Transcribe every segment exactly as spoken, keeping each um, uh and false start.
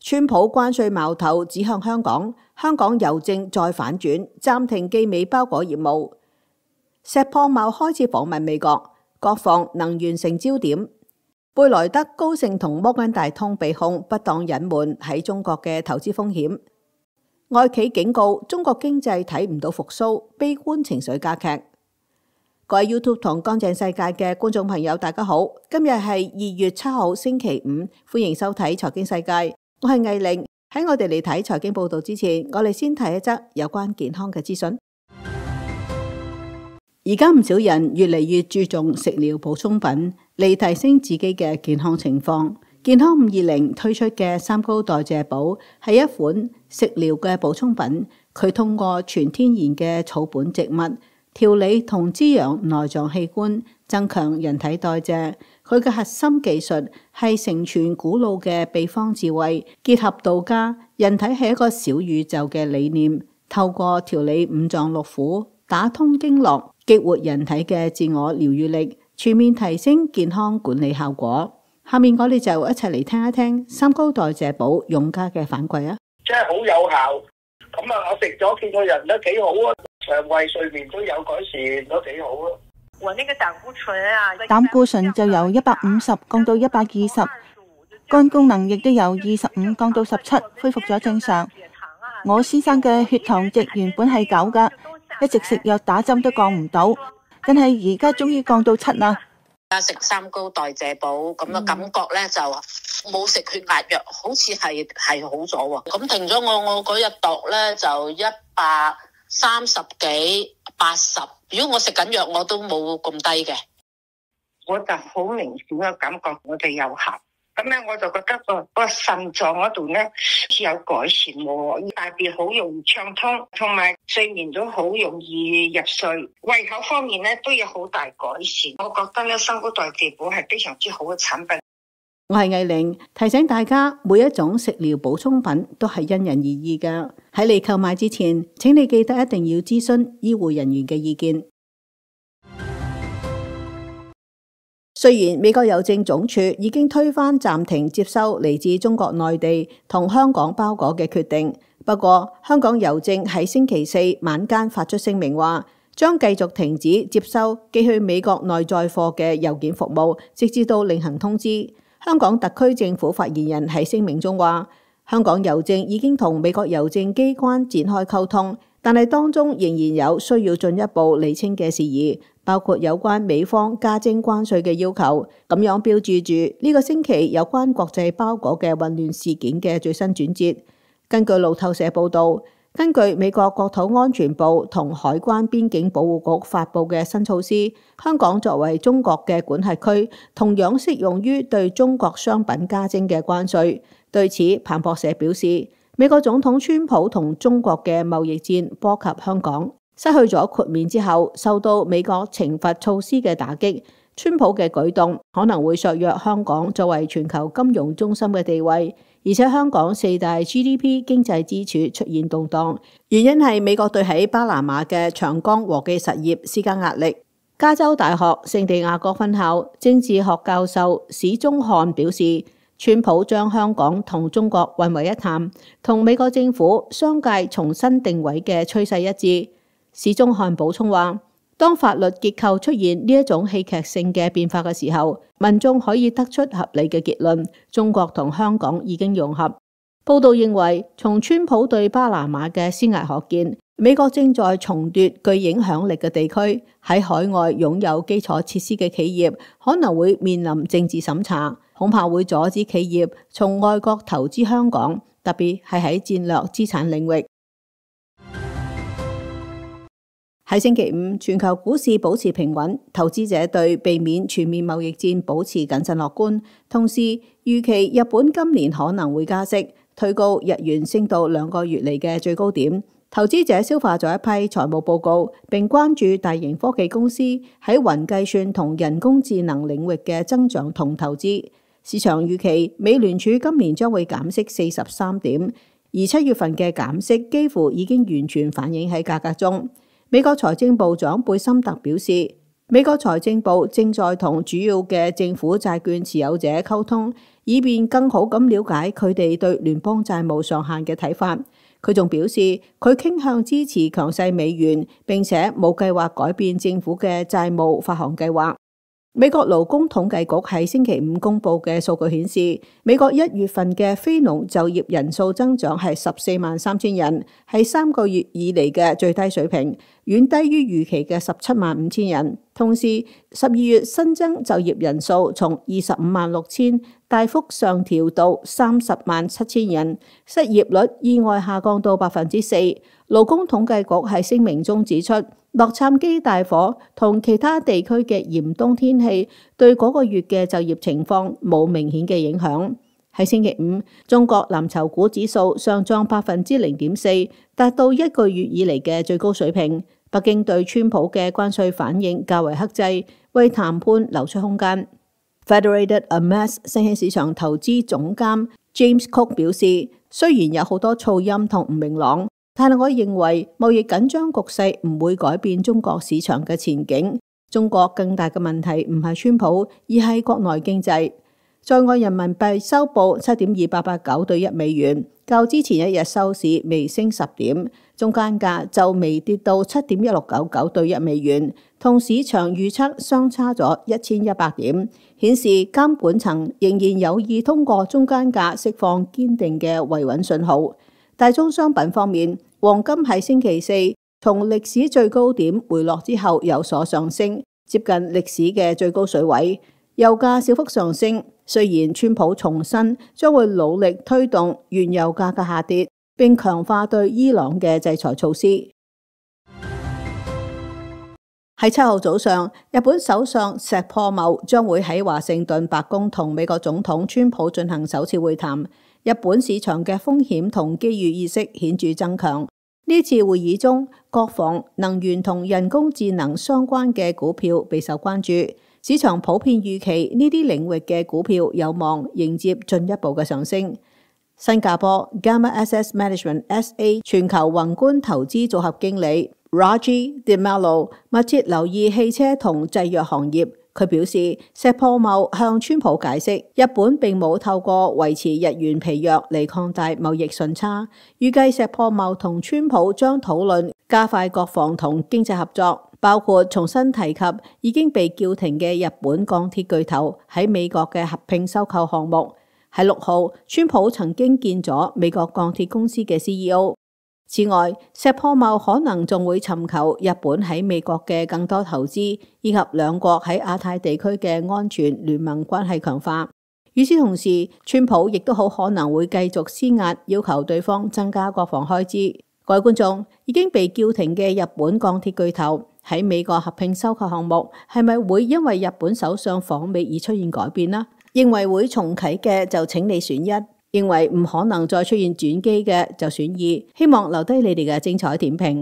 川普關稅矛頭指向香港，香港郵政再反轉，暫停寄美包裹業務。石破茂開始訪問美國，國防能源成焦點。貝萊德高盛同摩根大通被控不當隱瞞喺中國嘅投資風險。外企警告中國經濟睇唔到復甦，悲觀情緒加劇。各位 YouTube 同乾淨世界嘅觀眾朋友，大家好，今日係二月七號星期五，歡迎收睇財經世界。我係藝玲。喺我哋嚟睇財經報道之前，我哋先睇一則有關健康嘅資訊。而家唔少人越嚟越注重食療補充品嚟提升自己嘅健康情況。健康五二零推出嘅三高代謝寶係一款食療嘅補充品，佢通過全天然嘅草本植物調理同滋養內臟器官，增強人體代謝。佢嘅核心技術係承傳古老嘅秘方智慧，結合道家人體係一個小宇宙嘅理念，透過調理五臟六腑，打通經絡，激活人體嘅自我療癒力，全面提升健康管理效果。下面我哋就一齊嚟聽一聽三高代謝寶用家嘅反饋啊！ 真係好有效，咁啊，我食咗見個人都幾好啊，腸胃睡眠都有改善，都幾好啊！ 我那個膽固醇啊， 膽固醇就由一百五十降到一百二十，肝功能亦都由二十五降到十七，恢復咗正常。我先生嘅血糖值原本係九噶，一直食藥打針都降唔到，但係而家終於降到七啦。 而家食三高代謝寶咁嘅感覺咧，就冇食血壓藥，好似係係好咗喎。咁停咗我我嗰日度咧就一百三十幾八十。如果我食緊藥，我都冇咁低嘅。 我就好明顯嘅感覺，我哋有效。咁咧，我就覺得個個腎臟嗰度咧似有改善喎，大便好容易暢通，同埋睡眠都好容易入睡。胃口方面咧都有好大改善。我覺得咧，三高代謝寶係非常之好嘅產品。 我係藝玲，提醒大家每一種食療補充品都係因人而異㗎。喺你購買之前，請你記得一定要諮詢醫護人員嘅意見。雖然美國郵政總署已經推翻暫停接收嚟自中國內地同香港包裹嘅決定，不過香港郵政喺星期四晚間發出聲明話，將繼續停止接收寄去美國內載貨嘅郵件服務，直至到另行通知。香港特區政府發言人喺聲明中話，香港郵政已經同美國郵政機關展開溝通，但係當中仍然有需要進一步釐清嘅事宜，包括有關美方加徵關稅嘅要求，咁樣標誌住呢個星期有關國際包裹嘅混亂事件嘅最新轉折。根據路透社報導，根據美國國土安全部同海關邊境保護局發布嘅新措施，香港作為中國嘅管轄區，同樣適用於對中國商品加徵嘅關稅。對此，彭博社表示，美國總統川普同中國嘅貿易戰波及香港，失去咗豁免之後，受到美國懲罰措施嘅打擊，川普嘅舉動可能會削弱香港作為全球金融中心嘅地位，而且香港四大 G D P 經濟支柱出現動盪，原因係美國對喺巴拿馬嘅長江和記實業施加壓力。加州大學聖地亞哥分校政治學教授史宗漢表示，川普將香港同中國混為一談，同美國政府商界重新定位嘅趨勢一致。史宗漢補充話，當法律結構出現呢一種戲劇性嘅變化嘅時候，民眾可以得出合理嘅結論，中國同香港已經融合。報道認為，從川普對巴拿馬嘅施壓可見，美國正在重奪具影響力嘅地區，喺海外擁有基礎設施嘅企業可能會面臨政治審查，恐怕會阻止企業從外國投資香港，特別係喺戰略資產領域。喺星期五，全球股市保持平穩，投資者對避免全面貿易戰保持謹慎樂觀，同時預期日本今年可能會加息，推高日元升到兩個月嚟嘅最高點。投資者消化咗一批財務報告，並關注大型科技公司喺雲計算同人工智能領域嘅增長同投資。市場預期美聯儲今年將會減息四十三點，而七月份嘅減息幾乎已經完全反映喺價格中。美國財政部長貝森特表示， 美國財政部正在同主要嘅政府債券持有者溝通，以便更好咁了解佢哋對聯邦債務上限嘅睇法。佢仲表示，佢傾向支持強勢美元，並且冇計劃改變政府嘅債務發行計劃。美國勞工統計局喺星期五公布嘅數據顯示，美國一月份嘅非農就業人數增長係十四萬三千人，係三個月以嚟嘅最低水平，遠低於預期嘅十七萬五千人。同時，十二月新增就業人數從二十五萬六千大幅上調到三十萬七千人，失業率意外下降到百分之四。勞工統計局喺聲明中指出，洛杉磯大火同其他地區嘅嚴冬天氣對嗰個月嘅就業情況冇明顯嘅影響。喺星期五，中國藍籌股指數上漲百分之零點四，達到一個月以嚟嘅最高水平。北京對川普嘅關稅反應較為克制，為談判留出空間。Federated Hermes 新興市場投資總監 James Cook 表示，雖然有好多噪音同唔明朗，但係我認為貿易緊張局勢唔會改變中國市場嘅前景。中國更大嘅問題唔係川普，而係國內經濟。在岸人民幣收報七點二八八九對一美元，較之前一日收市微升十點，中間價就微跌到七點一六九九對一美元，同市場預測相差咗一千一百點，顯示監管層仍然有意通過中間價釋放堅定嘅維穩信號。大宗商品方面，黃金喺星期四從歷史最高點回落之後有所上升，接近歷史嘅最高水位。油價小幅上升，雖然川普重申將會努力推動原油價格下跌，並強化對伊朗嘅制裁措施。喺七號早上，日本首相石破茂將會喺華盛頓白宮同美國總統川普進行首次會談。日本市場嘅風險同機遇意識顯著增強。呢次會議中，國防、能源同人工智能相關嘅股票備受關注。市場普遍預期呢啲領域嘅股票有望迎接進一步嘅上升。新加坡 Gamma Asset Management S A 全球宏觀投資組合經理 Raji DeMello 密切留意汽車同製藥行業。佢表示，石破茂向川普解釋，日本並冇透過維持日元疲弱嚟擴大貿易順差。預計石破茂同川普將討論加快國防同經濟合作，包括重新提及已經被叫停嘅日本鋼鐵巨頭喺美國嘅合併收購項目。喺六號，川普曾經見咗美國鋼鐵公司嘅 C E O。此外，石破茂可能仲會尋求日本喺美國嘅更多投資，以及兩國喺亞太地區嘅安全聯盟關係強化。與此同時，川普亦都好可能會繼續施壓，要求對方增加國防開支。各位觀眾，已經被叫停嘅日本鋼鐵巨頭喺美國合併收購項目，係咪會因為日本首相訪美而出現改變呢？認為會重啟嘅就請你選一。認為唔可能再出現轉機嘅就選二，希望留低你哋嘅精彩點評。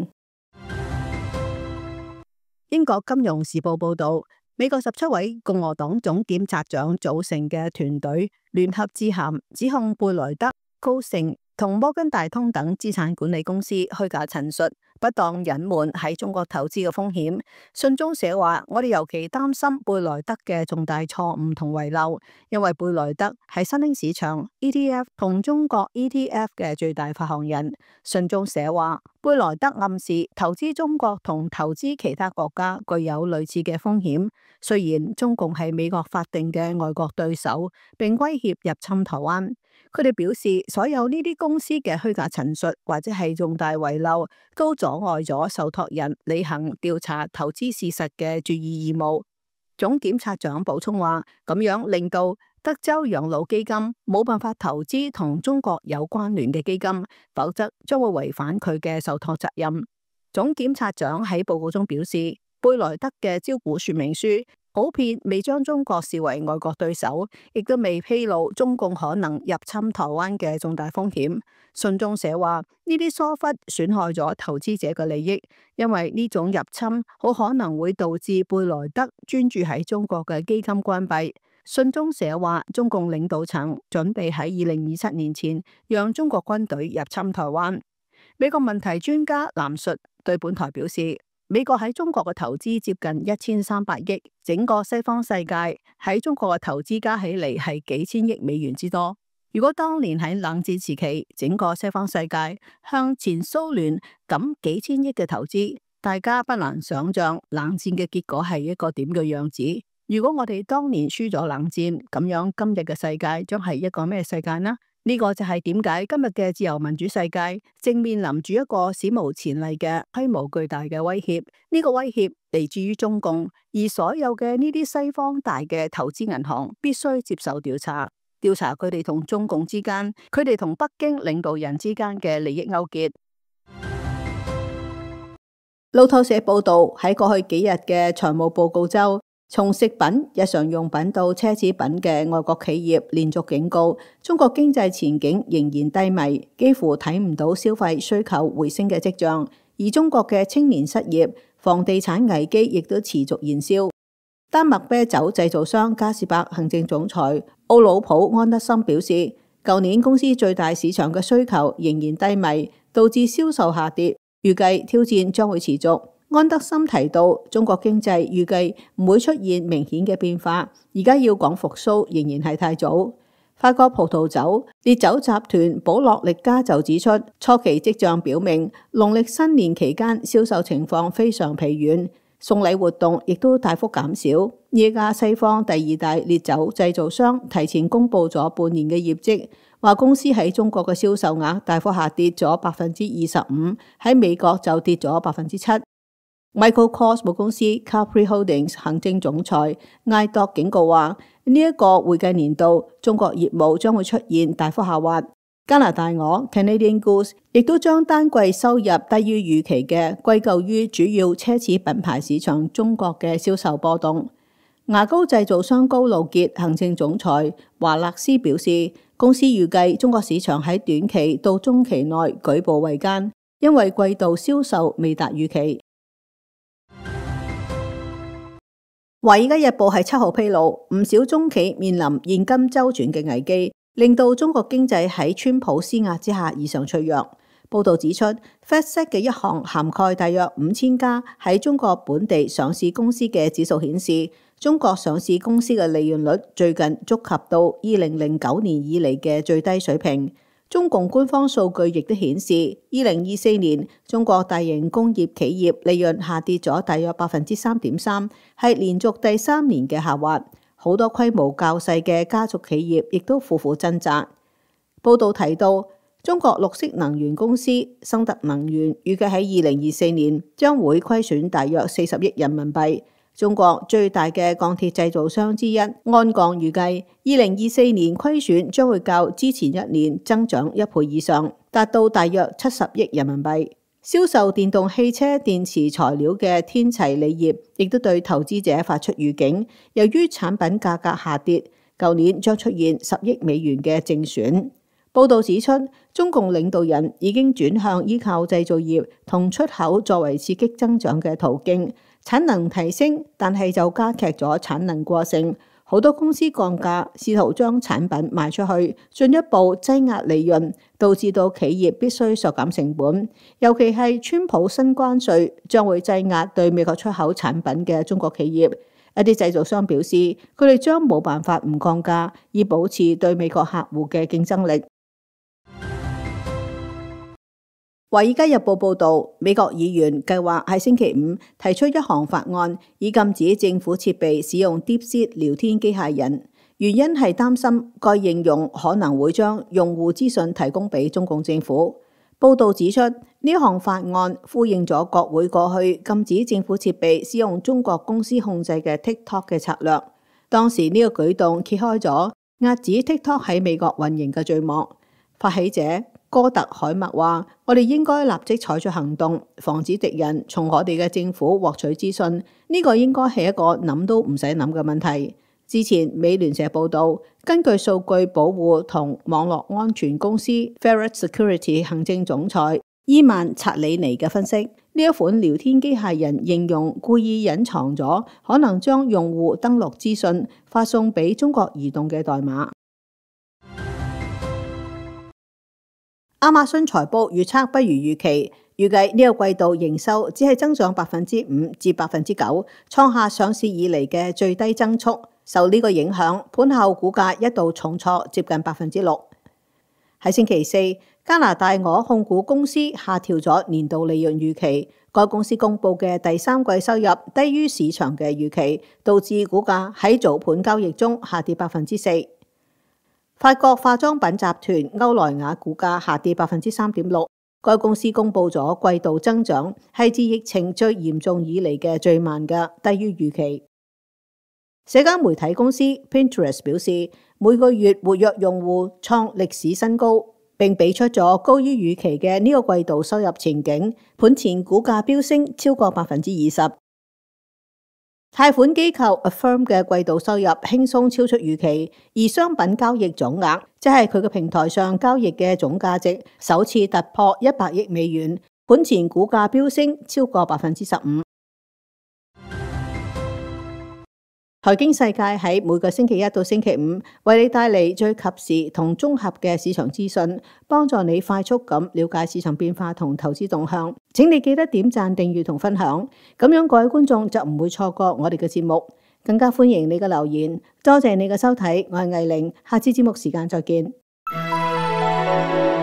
英國金融時報報道，美國十七位共和黨總檢察長組成嘅團隊聯合致函指控貝萊德、高盛同摩根大通等資產管理公司虛假陳述、不當隱瞞喺中國投資嘅風險。信中寫話，我哋尤其擔心貝萊德嘅重大錯誤同遺漏，因為貝萊德係新興市場 E T F 同中國 E T F 嘅最大發行人。信中寫話，貝萊德暗示投資中國同投資其他國家具有類似嘅風險。雖然中共係美國法定嘅外國對手，並威脅入侵台灣。佢哋表示，所有呢啲公司嘅虛假陳述或者係重大遺漏，都阻礙咗受託人履行調查投資事實嘅注意義務。總檢察長補充話，咁樣令到德州養老基金冇辦法投資同中國有關聯嘅基金，否則將會違反佢嘅受託責任。總檢察長喺報告中表示，貝萊德嘅招股說明書普遍未將中國視為外國對手，亦都未披露中共可能入侵台灣嘅重大風險。信中寫話，呢啲疏忽損害咗投資者嘅利益，因為呢種入侵好可能會導致貝萊德專注喺中國嘅基金關閉。信中寫話，中共領導層準備喺二零二七年前讓中國軍隊入侵台灣。美國問題專家藍述對本台表示， 美國喺中國嘅投資接近一千三百億，整個西方世界喺中國嘅投資加起嚟係幾千億美元之多。如果當年喺冷戰時期，整個西方世界向前蘇聯咁幾千億嘅投資，大家不難想象冷戰嘅結果係一個點嘅樣子。如果我哋當年輸咗冷戰，咁樣今日嘅世界將係一個咩世界呢？呢個就係點解今日嘅自由民主世界正面臨住一個史無前例嘅規模巨大嘅威脅。呢個威脅嚟自於中共，而所有嘅呢啲西方大嘅投資銀行必須接受調查，調查佢哋同中共之間、佢哋同北京領導人之間嘅利益勾結。路透社報道，喺過去幾日嘅財務報告周，從食品、日常用品到奢侈品嘅外國企業連續警告，中國經濟前景仍然低迷，幾乎睇唔到消費需求回升嘅跡象。而中國嘅青年失業、房地產危機亦都持續燃燒。丹麥啤酒製造商嘉士伯行政總裁奧魯普安德森表示，舊年公司最大市場嘅需求仍然低迷，導致銷售下跌，預計挑戰將會持續。安德森提到，中國經濟預計唔會出現明顯嘅變化，而家要講復甦仍然係太早。法國葡萄酒烈酒集團保洛力加就指出，初期跡象表明農曆新年期間銷售情況非常疲軟，送禮活動亦都大幅減少。呢家西方第二大烈酒製造商提前公布咗半年嘅業績，話公司喺中國嘅銷售額大幅下跌咗百分之二十五，喺美國就跌咗百分之七。Michael Kors 母公司 Capri Holdings 行政總裁艾多警告話，呢一個會計年度中國業務將會出現大幅下滑。加拿大鵝 Canadian Goose 亦都將單季收入低於預期嘅歸咎於主要奢侈品牌市場中國嘅銷售波動。牙膏製造商高露潔行政總裁華勒斯表示，公司預計中國市場喺短期到中期內舉步維艱，因為季度銷售未達預期。華爾街日報喺七號披露，唔少中企面臨現金周轉嘅危機，令到中國經濟喺川普施壓之下異常脆弱。報道指出 FactSet 嘅一項涵蓋大約五千家喺中國本地上市公司嘅指數顯示，中國上市公司嘅利潤率最近觸及到二零零九年以嚟嘅最低水平。中共官方數據亦都顯示，二零二四年中國大型工業企業利潤下跌咗大約百分之三點三，係連續第三年嘅下滑。好多規模較細嘅家族企業亦都苦苦掙扎。報道提到，中國綠色能源公司生特能源預計喺二零二四年將會虧損大約四十億人民幣。中國最大嘅鋼鐵製造商之一鞍鋼預計，二零二四年虧損將會較之前一年增長一倍以上，達到大約七十億人民幣。銷售電動汽車電池材料嘅天齊鋰業亦都對投資者發出預警，由於產品價格下跌，舊年將出現十億美元嘅淨損。報道指出，中共領導人已經轉向依靠製造業同出口作為刺激增長嘅途徑。產能提升，但係就加劇咗產能過剩，好多公司降價，試圖將產品賣出去，進一步擠壓利潤，導致到企業必須削減成本。尤其係川普新關稅將會擠壓對美國出口產品嘅中國企業。一啲製造商表示，佢哋將冇辦法唔降價，以保持對美國客戶嘅競爭力。華爾街日報報道，美國議員計劃喺星期五提出一項法案，以禁止政府設備使用 DeepSeek 聊天機械人，原因係擔心該應用可能會將用戶資訊提供俾中共政府。報道指出，呢項法案呼應咗國會過去禁止政府設備使用中國公司控制嘅 TikTok 嘅策略。當時呢個舉動揭開咗遏止 TikTok 喺美國運營嘅序幕。發起者哥特海默話：我哋應該立即採取行動，防止敵人從我哋嘅政府獲取資訊。呢個應該係一個諗都唔使諗嘅問題。之前美聯社報道，根據數據保護同網絡安全公司 Ferret Security 行政總裁伊曼察里尼嘅分析，呢一款聊天機械人應用故意隱藏咗可能將用戶登錄資訊發送俾中國移動嘅代碼。亞馬遜財報預測不如預期， 預計呢個季度營收只係增長百分之五至百分之九，創下上市以嚟嘅最低增速。受呢個影響，盤後股價一度重挫接近百分之六。喺星期四，加拿大鵝控股公司下調咗年度利潤預期，該公司公佈嘅第三季收入低於市場嘅預期，導致股價喺早盤交易中下跌百分之四。法國化妝品集團歐萊雅股價下跌百分之三點六，該公司公佈咗季度增長係自疫情最嚴重以嚟嘅最慢嘅，低於預期。社交媒體公司 Pinterest 表示，每個月活躍用戶創歷史新高，並俾出咗高於預期嘅呢個季度收入前景，盤前股價飆升超過百分之二十。貸款機構 Affirm 嘅季度收入輕鬆超出預期，而商品交易總額，即係佢嘅平台上交易嘅總價值，首次突破一百億美元，盤前股價飆升超過百分之十五。財經世界喺每個星期一到星期五為你帶嚟最及時同綜合嘅市場資訊，幫助你快速咁了解市場變化同投資動向。請你記得點讚、訂閱同分享，咁樣各位觀眾就唔會錯過我哋嘅節目。更加歡迎你嘅留言。多謝你嘅收睇，我係藝玲，下次節目時間再見。